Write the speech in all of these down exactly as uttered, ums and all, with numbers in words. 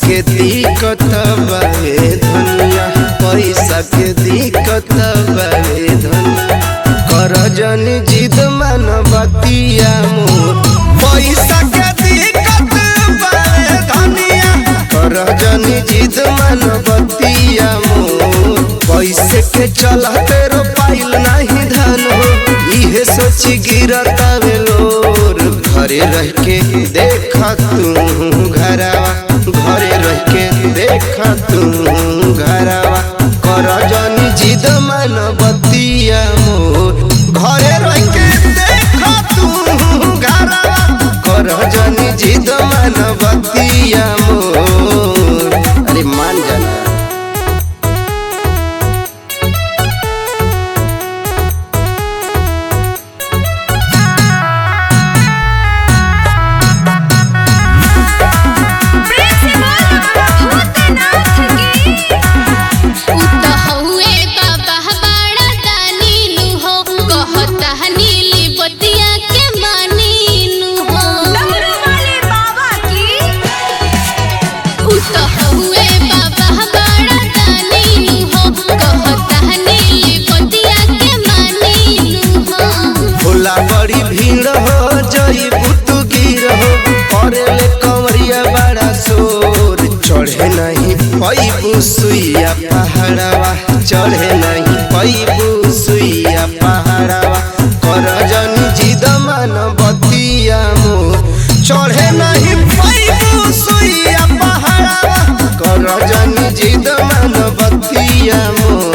के दिक्कत बावे धनिया, पैसा के दिक्कत बावे धनिया। कर जन जिद मन बतिया मोर, पैसा के दिक्कत बावे धनिया। कर जन जिद मन बतिया मोर, पैसे के चलते रो पाइल नहीं धन हो, इहे सोची गिरतावे लोर। घरे रह के देखा तू घरवा, घरे रह के देखा तू घरवा। कर जनी जिद मन बतिया मोर, घरे रह के देखा तू घरवा। कर जनी जिद मन बतिया मोर, अरे मान जाना। बड़ी भीड़ हो जई बुतु गिर हो, करेले कंवरिया बड़ा शोर। चढ़े नहीं पैबू सुइया पहाड़वा, चढ़े नहीं पैबू सुइया पहाड़वा। कर जनी जिद मन बतिया मोर, चढ़े नहीं पैबू सुइया पहाड़वा। कर जनी जिद मन बतिया मोर।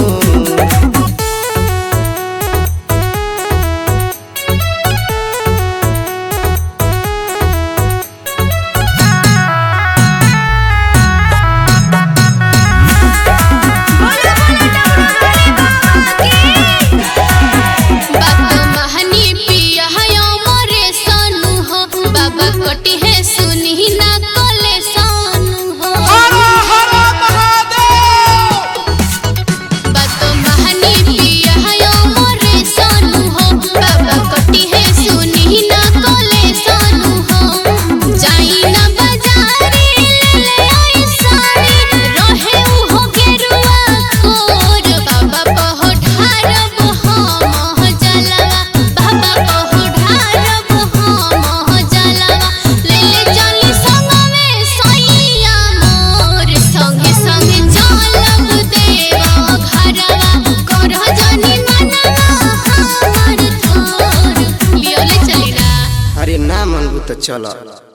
कटी है सुनी ना कले सानु हो, हर हर महादेव। बात महानी पिया है मोरे सानु हो, बाबा कटी है सुनी ना कले सानु हो। जाई ना बाजारे ले आई साड़ी, रहे हो गेरुआ कोर। बाबा पहुठारब हम जलवा, बाबा पहुठारब हम जलवा। अरे ना मनबू तो चलो।